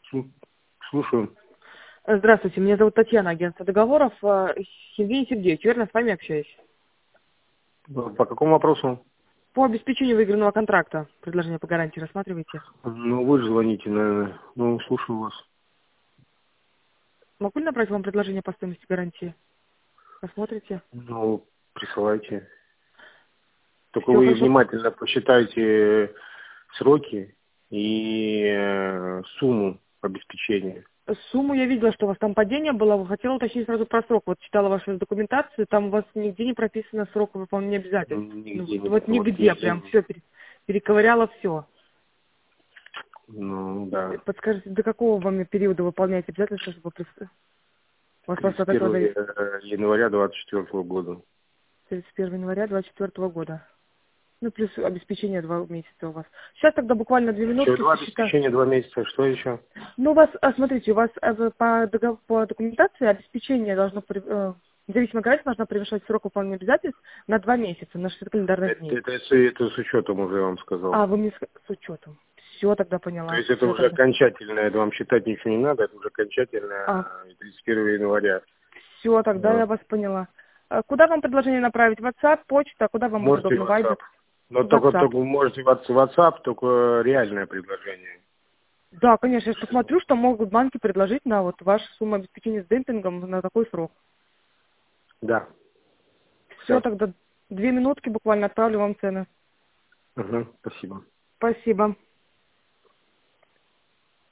Слушаю. Здравствуйте, меня зовут Татьяна, агентство договоров. Евгений Сергеевич, верно, с вами общаюсь? По какому вопросу? По обеспечению выигранного контракта. Предложение по гарантии рассматриваете? Ну, вы же звоните, наверное. Ну, слушаю вас. Могу ли направить вам предложение по стоимости гарантии? Посмотрите. Ну, присылайте. Только Все вы хорошо. внимательно посчитайте сроки и сумму обеспечения. Сумму я видела, что у вас там падение было. Хотела уточнить сразу про срок. Вот читала вашу документацию, там у вас нигде не прописано срок выполнения обязательств. Ну, Нигде, вот вот нигде, везде. прям все перековыряла все. Ну, да. Подскажите, до какого вам периода выполняете обязательства, чтобы у вас просто от этого 31 зависит? января 24 года. 31 января 2024 года. Ну, плюс обеспечение 2 месяца у вас. Сейчас тогда буквально 2 Еще минутки два сосчитаю. обеспечения, 2 месяца. Что еще? Ну, у вас, смотрите, у вас по документации обеспечение должно, независимая гарантия должна превышать срок выполнения обязательств на 2 месяца, на 60 календарных дней. Это с учетом уже я вам сказал. А, вы мне с учетом. Все, тогда То поняла. есть это Все уже тогда. окончательно, это вам считать ничего не надо, это уже окончательно А, 31 января. все, тогда Вот. я вас поняла. Куда вам предложение направить? WhatsApp, почта, куда вам будет Можете удобно? WhatsApp. Viber? Но WhatsApp. только можете WhatsApp, только реальное предложение. Да, конечно, я ж посмотрю, что могут банки предложить на вот вашу сумму обеспечения с демпингом на такой срок. Да. Все, Все. тогда 2 минутки буквально отправлю вам цены. Угу. Спасибо. Спасибо.